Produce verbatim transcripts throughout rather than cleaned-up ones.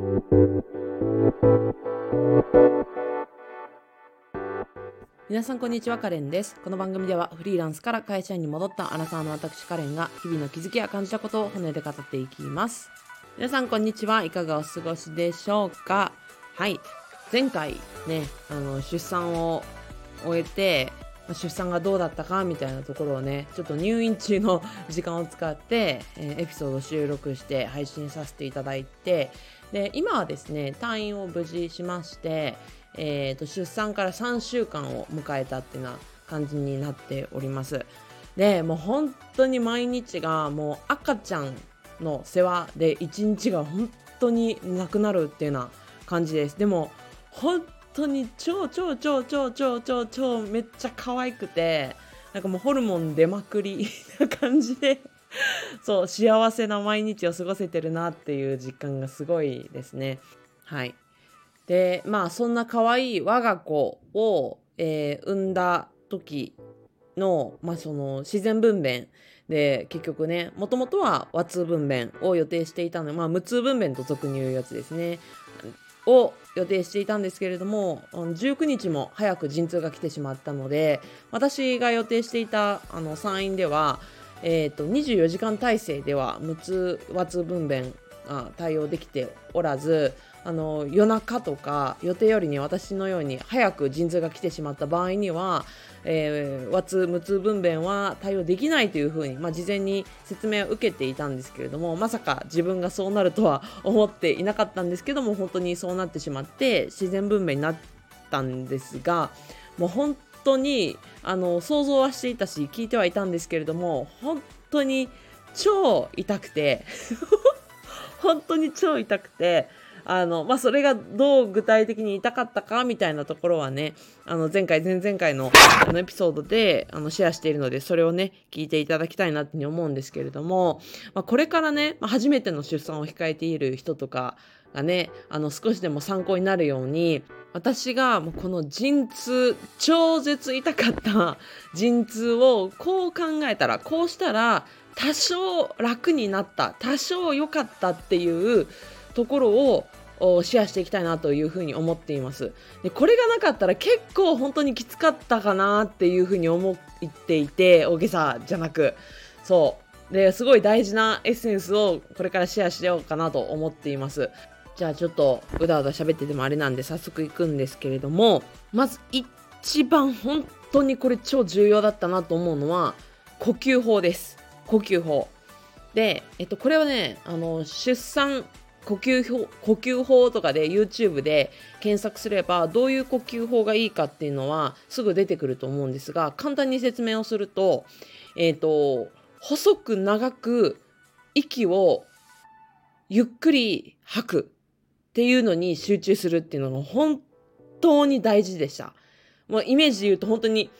皆さんこんにちは、カレンです。この番組ではフリーランスから会社員に戻ったアラサーの私カレンが日々の気づきや感じたことを骨で語っていきます。皆さんこんにちは、いかがお過ごしでしょうか。はい、前回ねあの出産を終えて出産がどうだったかみたいなところをねちょっと入院中の時間を使って、えー、エピソードを収録して配信させていただいて、で今はですね退院を無事しまして、えー、と出産からさんしゅうかんを迎えたっていうような感じになっております。でもう本当に毎日がもう赤ちゃんの世話で一日が本当になくなるっていうような感じです。でも本当に超超超超超超超めっちゃ可愛くて、なんかもうホルモン出まくりな感じでそう幸せな毎日を過ごせてるなっていう実感がすごいですね。はい。でまあそんな可愛い我が子を、えー産んだ時の、まあ、その自然分娩で結局ねもともとは和痛分娩を予定していたので、まあ、無痛分娩と俗に言うやつですねを予定していたんですけれども、じゅうくにちも早く陣痛が来てしまったので、私が予定していたあの産院では、えー、とにじゅうよじかん体制では無痛和痛分娩が対応できておらず、あの夜中とか予定よりに私のように早く陣痛が来てしまった場合には、えー、和痛無痛分娩は対応できないというふうに、まあ、事前に説明を受けていたんですけれども、まさか自分がそうなるとは思っていなかったんですけども、本当にそうなってしまって自然分娩になったんですが、もう本当にあの想像はしていたし聞いてはいたんですけれども、本当に超痛くて本当に超痛くてあの、まあ、それがどう具体的に痛かったかみたいなところはね、あの前回前々回のあのエピソードであのシェアしているので、それをね聞いていただきたいなって思うんですけれども、まあ、これからね、まあ、初めての出産を控えている人とかがね、あの少しでも参考になるように、私がもうこの陣痛超絶痛かった陣痛をこう考えたら、こうしたら多少楽になった、多少良かったっていうところをシェアしていきたいなというふうに思っています。でこれがなかったら結構本当にきつかったかなっていうふうに思っていて、大げさじゃなく、そうですごい大事なエッセンスをこれからシェアしようかなと思っています。じゃあちょっとうだうだ喋っててもあれなんで早速いくんですけれども、まず一番本当にこれ超重要だったなと思うのは呼吸法です。呼吸法で、えっと、これはねあの出産呼吸法、呼吸法とかで YouTube で検索すればどういう呼吸法がいいかっていうのはすぐ出てくると思うんですが、簡単に説明をすると、えっと、細く長く息をゆっくり吐くっていうのに集中するっていうのが本当に大事でした。もうイメージで言うと本当に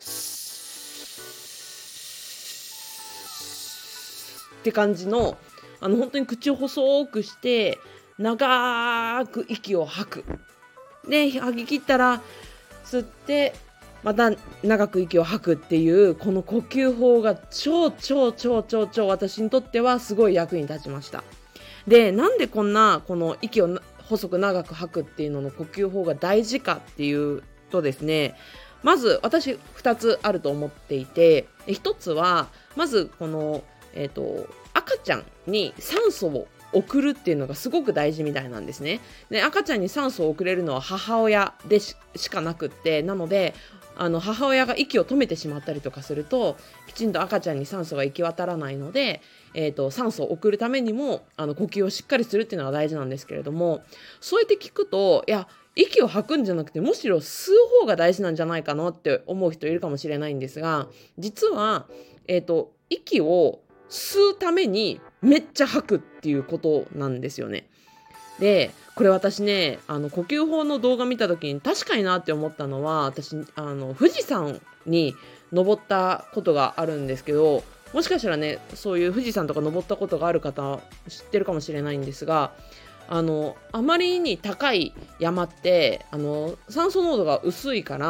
って感じの、あの本当に口を細くして長く息を吐く。で吐き切ったら吸ってまた長く息を吐くっていう、この呼吸法が超超超超超私にとってはすごい役に立ちました。でなんでこんなこの息を細く長く吐くっていうのの呼吸法が大事かっていうとですね、まず私ふたつあると思っていて、ひとつはまずこのえーと、赤ちゃんに酸素を送るっていうのがすごく大事みたいなんですね。で赤ちゃんに酸素を送れるのは母親で し, しかなくって、なのであの母親が息を止めてしまったりとかするときちんと赤ちゃんに酸素が行き渡らないので、えーと、酸素を送るためにもあの呼吸をしっかりするっていうのが大事なんですけれども、そうやって聞くといや息を吐くんじゃなくてむしろ吸う方が大事なんじゃないかなって思う人いるかもしれないんですが、実は、えーと、息を吸うためにめっちゃ吐くっていうことなんですよね。でこれ私ねあの呼吸法の動画見た時に確かになって思ったのは、私あの富士山に登ったことがあるんですけど、もしかしたらねそういう富士山とか登ったことがある方知ってるかもしれないんですが、あのあまりに高い山ってあの酸素濃度が薄いから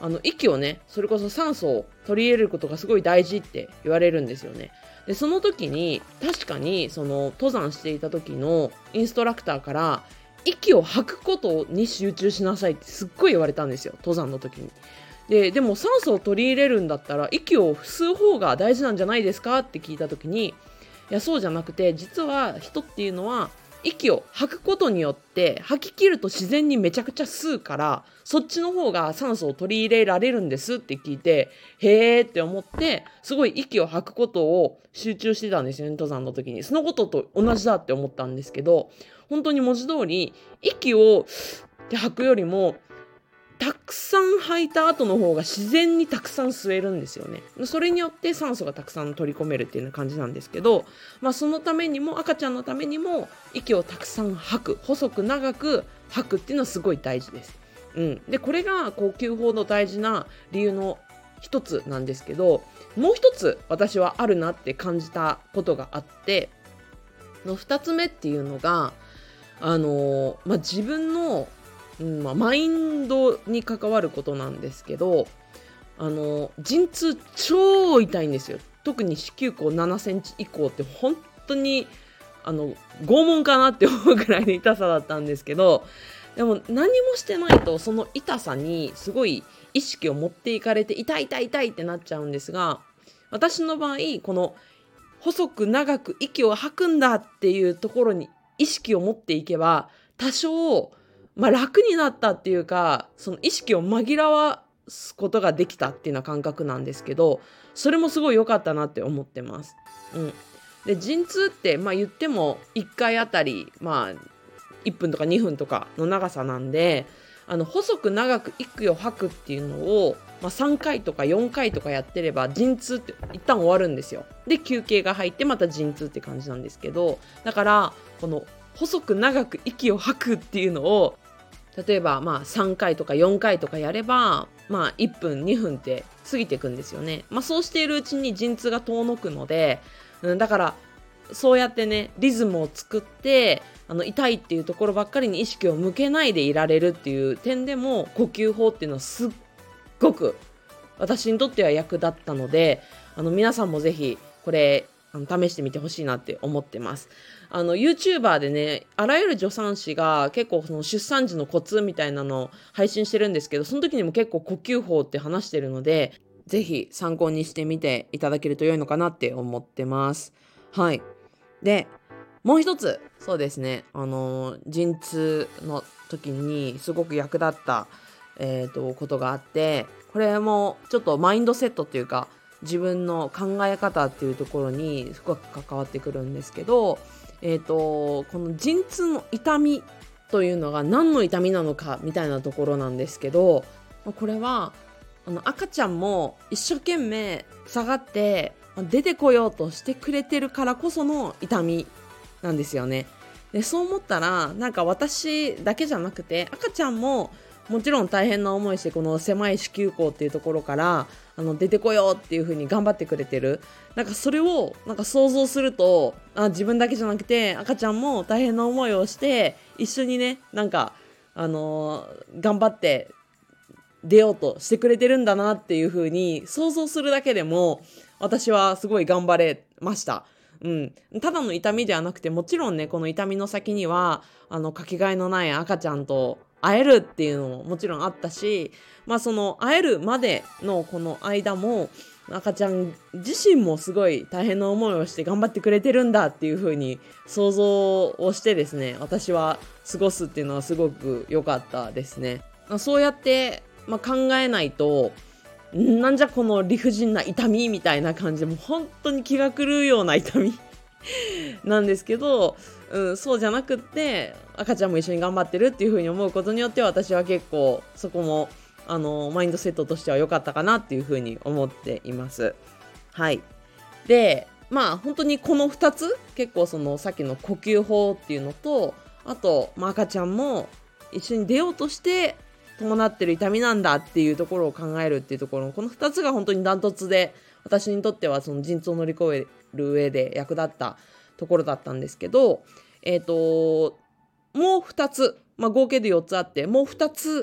あの息をね、それこそ酸素を取り入れることがすごい大事って言われるんですよね。でその時に確かにその登山していた時のインストラクターから息を吐くことに集中しなさいってすっごい言われたんですよ、登山の時に。ででも酸素を取り入れるんだったら息を吸う方が大事なんじゃないですかって聞いた時に、いやそうじゃなくて、実は人っていうのは息を吐くことによって吐き切ると自然にめちゃくちゃ吸うから、そっちの方が酸素を取り入れられるんですって聞いて、へーって思ってすごい息を吐くことを集中してたんですよね、登山の時に。そのことと同じだって思ったんですけど、本当に文字通り息をって吐くよりもたくさん吐いた後の方が自然にたくさん吸えるんですよね。それによって酸素がたくさん取り込めるっていうような感じなんですけど、まあ、そのためにも赤ちゃんのためにも息をたくさん吐く、細く長く吐くっていうのはすごい大事です。うん、でこれが呼吸法の大事な理由の一つなんですけど、もう一つ私はあるなって感じたことがあって、の二つ目っていうのがあの、まあ、自分のうんまあ、マインドに関わることなんですけど、あの陣痛超痛いんですよ。特に子宮口ななセンチ以降って本当にあの拷問かなって思うくらいの痛さだったんですけど、でも何もしてないとその痛さにすごい意識を持っていかれて痛い痛い痛いってなっちゃうんですが、私の場合この細く長く息を吐くんだっていうところに意識を持っていけば多少まあ、楽になったっていうか、その意識を紛らわすことができたっていうような感覚なんですけど、それもすごい良かったなって思ってます。うん、で陣痛ってまあ言ってもいっかいあたりまあいっぷんとかにふんとかの長さなんで、あの細く長く息を吐くっていうのを、まあ、さんかいとかよんかいとかやってれば陣痛って一旦終わるんですよ。で休憩が入ってまた陣痛って感じなんですけど、だからこの細く長く息を吐くっていうのを例えばまあさんかいとかよんかいとかやれば、まあいっぷんにふんって過ぎていくんですよね。まあそうしているうちに陣痛が遠のくので、うん、だからそうやってねリズムを作ってあの痛いっていうところばっかりに意識を向けないでいられるっていう点でも呼吸法っていうのはすっごく私にとっては役立ったので、あの皆さんもぜひこれあの試してみてほしいなって思ってます。あの YouTuber でね、あらゆる助産師が結構その出産時のコツみたいなのを配信してるんですけど、その時にも結構呼吸法って話してるので、ぜひ参考にしてみていただけると良いのかなって思ってます。はい。で、もう一つ、そうですね、あの陣痛の時にすごく役立った、えーと、ことがあって、これもちょっとマインドセットっていうか、自分の考え方っていうところに深く関わってくるんですけど、えーと、この陣痛の痛みというのが何の痛みなのかみたいなところなんですけど、これはあの赤ちゃんも一生懸命下がって出てこようとしてくれてるからこその痛みなんですよね。でそう思ったらなんか私だけじゃなくて赤ちゃんももちろん大変な思いしてこの狭い子宮口っていうところからあの出てこようっていう風に頑張ってくれてる。なんかそれをなんか想像すると、あ自分だけじゃなくて赤ちゃんも大変な思いをして一緒にねなんかあのー、頑張って出ようとしてくれてるんだなっていう風に想像するだけでも私はすごい頑張れました。うん、ただの痛みではなくて、もちろんねこの痛みの先にはあのかけがえのない赤ちゃんと会えるっていうのももちろんあったし、まあその会えるまでのこの間も赤ちゃん自身もすごい大変な思いをして頑張ってくれてるんだっていう風に想像をしてですね、私は過ごすっていうのはすごく良かったですね。そうやって、まあ、考えないとなんじゃこの理不尽な痛みみたいな感じでもう本当に気が狂うような痛みなんですけど、うん、そうじゃなくって赤ちゃんも一緒に頑張ってるっていう風に思うことによって私は結構そこもあのマインドセットとしては良かったかなっていう風に思っています。はい。でまあ本当にこのふたつ結構そのさっきの呼吸法っていうのとあと、まあ、赤ちゃんも一緒に出ようとして伴ってる痛みなんだっていうところを考えるっていうところ、このふたつが本当にダントツで私にとってはその陣痛を乗り越える上で役立ったところだったんですけど、えっともうふたつ、まあ、合計でよっつあってもうふたつ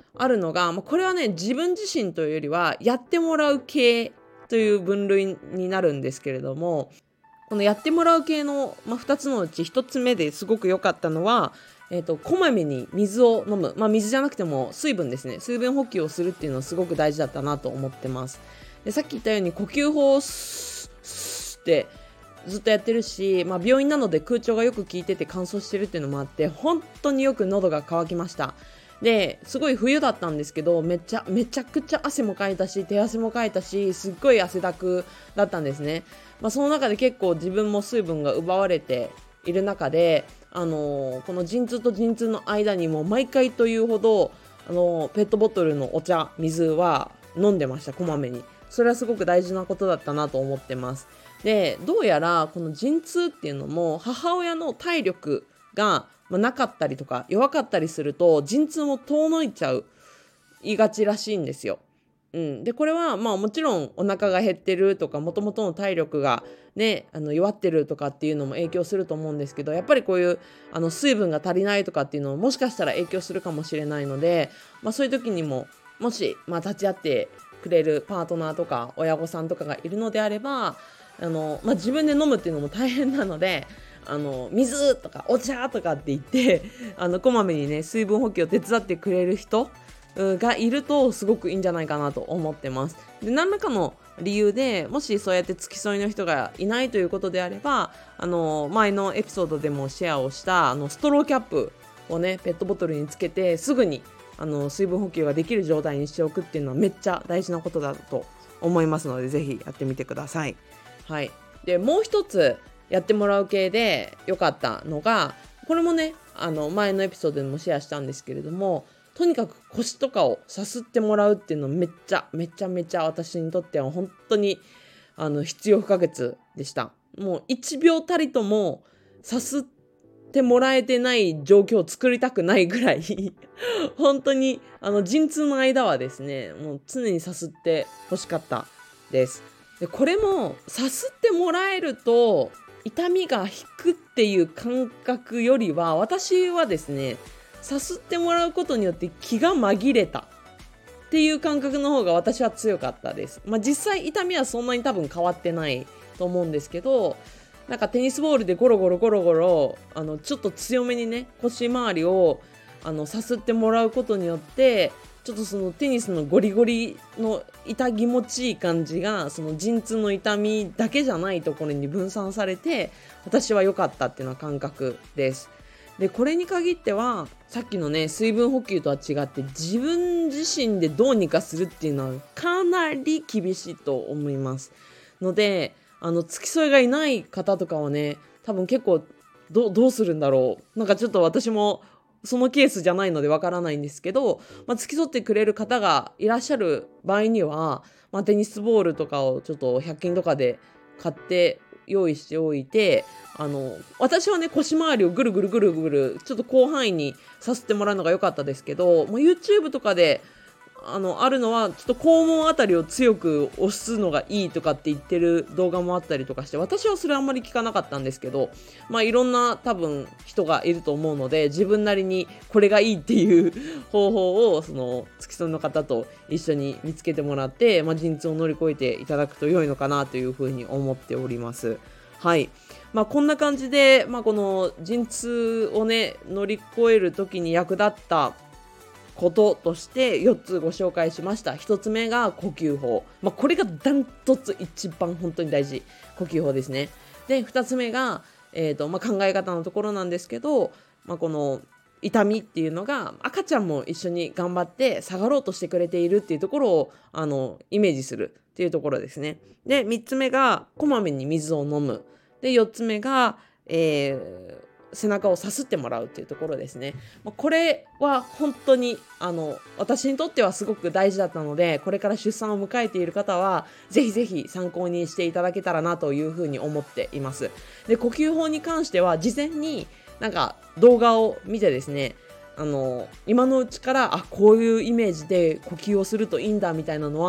あるのが、まあ、これはね自分自身というよりはやってもらう系という分類になるんですけれども、このやってもらう系の、まあ、ふたつのうちひとつめですごく良かったのは、えーと、こまめに水を飲む、まあ、水じゃなくても水分ですね、水分補給をするっていうのはすごく大事だったなと思ってます。でさっき言ったように呼吸法をスッスッってずっとやってるし、まあ、病院なので空調がよく効いてて乾燥してるっていうのもあって本当によく喉が渇きました。ですごい冬だったんですけど、めちゃめちゃくちゃ汗もかいたし手汗もかいたし、すっごい汗だくだったんですね。まあ、その中で結構自分も水分が奪われている中で、あのーこの陣痛と陣痛の間にも毎回というほど、あのーペットボトルのお茶水は飲んでました、こまめに。それはすごく大事なことだったなと思ってます。でどうやらこの陣痛っていうのも母親の体力がまあ、なかったりとか弱かったりすると陣痛も遠のいちゃう言いがちらしいんですよ。うん、でこれはまあもちろんお腹が減ってるとかもともとの体力がねあの弱ってるとかっていうのも影響すると思うんですけど、やっぱりこういうあの水分が足りないとかっていうのももしかしたら影響するかもしれないので、まあ、そういう時にももし、まあ、立ち会ってくれるパートナーとか親御さんとかがいるのであれば、あの、まあ、自分で飲むっていうのも大変なので、あの水とかお茶とかって言ってあのこまめにね水分補給を手伝ってくれる人がいるとすごくいいんじゃないかなと思ってます。で何らかの理由でもしそうやって付き添いの人がいないということであれば、あの前のエピソードでもシェアをしたあのストローキャップをねペットボトルにつけてすぐにあの水分補給ができる状態にしておくっていうのはめっちゃ大事なことだと思いますので、ぜひやってみてください。はい。でもう一つやってもらう系で良かったのが、これもねあの前のエピソードでもシェアしたんですけれども、とにかく腰とかをさすってもらうっていうのめっちゃめちゃめちゃ私にとっては本当にあの必要不可欠でした。もういちびょうたりともさすってもらえてない状況を作りたくないぐらい本当にあの陣痛の間はですねもう常にさすって欲しかったです。でこれもさすってもらえると痛みが引くっていう感覚よりは、私はですねさすってもらうことによって気が紛れたっていう感覚の方が私は強かったです。まあ、実際痛みはそんなに多分変わってないと思うんですけど、なんかテニスボールでゴロゴロゴロゴロあのちょっと強めにね腰周りをあのさすってもらうことによってちょっとそのテニスのゴリゴリの痛気持ちいい感じがその陣痛の痛みだけじゃないところに分散されて、私は良かったっていうのは感覚です。でこれに限ってはさっきのね水分補給とは違って自分自身でどうにかするっていうのはかなり厳しいと思いますので、あの付き添いがいない方とかはね多分結構 ど, どうするんだろう、なんかちょっと私もそのケースじゃないのでわからないんですけど、まあ、付き添ってくれる方がいらっしゃる場合には、まあ、テニスボールとかをちょっとひゃく均とかで買って用意しておいて、あの私はね腰回りをぐるぐるぐるぐるちょっと広範囲にさせてもらうのが良かったですけど、まあ、YouTube とかであのあるのはちょっと肛門あたりを強く押すのがいいとかって言ってる動画もあったりとかして、私はそれあんまり聞かなかったんですけど、まあいろんな多分人がいると思うので自分なりにこれがいいっていう方法をその付き添いの方と一緒に見つけてもらって、まあ、陣痛を乗り越えていただくと良いのかなというふうに思っております。はい。まあ、こんな感じで、まあ、この陣痛をね乗り越える時に役立ったこととしてよっつご紹介しました。ひとつめが呼吸法、まあ、これがダントツ一番本当に大事、呼吸法ですね。でふたつめが、えーとまあ、考え方のところなんですけど、まあ、この痛みっていうのが赤ちゃんも一緒に頑張って下がろうとしてくれているっていうところをあのイメージするっていうところですね。でみっつめがこまめに水を飲む。でよっつめが、えー背中をさすってもらうっていうところですね。これは本当にあの私にとってはすごく大事だったので、これから出産を迎えている方はぜひぜひ参考にしていただけたらなというふうに思っています。で呼吸法に関しては事前になんか動画を見てですね、あの今のうちからあこういうイメージで呼吸をするといいんだみたいなのは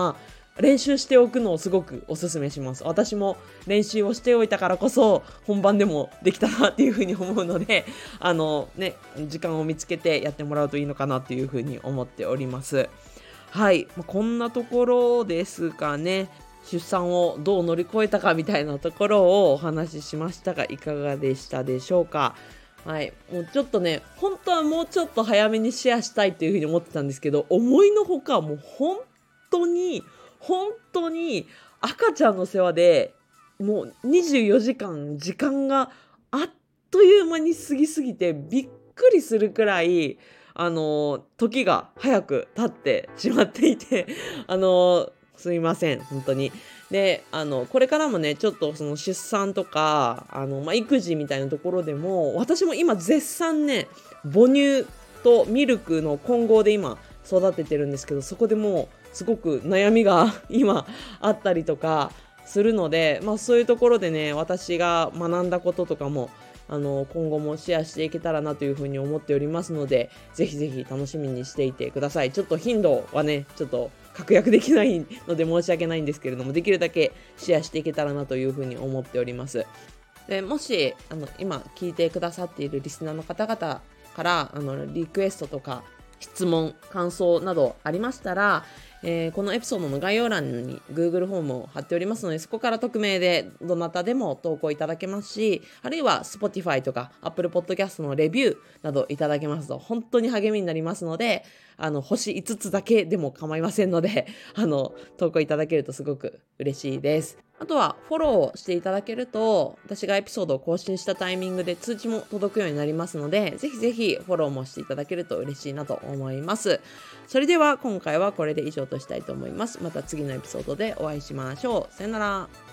練習しておくのをすごくおすすめします。私も練習をしておいたからこそ本番でもできたなっていうふうに思うので、あのね、時間を見つけてやってもらうといいのかなっていうふうに思っております。はい、まあ、こんなところですかね。出産をどう乗り越えたかみたいなところをお話ししましたが、いかがでしたでしょうか。はい、もうちょっとね、本当はもうちょっと早めにシェアしたいっていうふうに思ってたんですけど、思いのほかもう本当に本当に赤ちゃんの世話でもうにじゅうよじかん時間があっという間に過ぎすぎてびっくりするくらい、あの時が早く経ってしまっていて、あのすいません本当に。で、あのこれからもね、ちょっとその出産とかあの、まあ、育児みたいなところでも、私も今絶賛ね、母乳とミルクの混合で今育ててるんですけど、そこでもうすごく悩みが今あったりとかするので、まあ、そういうところでね、私が学んだこととかもあの今後もシェアしていけたらなというふうに思っておりますので、ぜひぜひ楽しみにしていてください。ちょっと頻度はね、ちょっと確約できないので申し訳ないんですけれども、できるだけシェアしていけたらなというふうに思っております。で、もしあの今聞いてくださっているリスナーの方々からあのリクエストとか質問、感想などありましたら、えーこのエピソードの概要欄に Google フォームを貼っておりますので、そこから匿名でどなたでも投稿いただけますし、あるいは Spotify とか Apple Podcast のレビューなどいただけますと本当に励みになりますので、あの星いつつだけでも構いませんので、あの投稿いただけるとすごく嬉しいです。あとはフォローしていただけると、私がエピソードを更新したタイミングで通知も届くようになりますので、ぜひぜひフォローもしていただけると嬉しいなと思います。それでは今回はこれで以上としたいと思います。また次のエピソードでお会いしましょう。さよなら。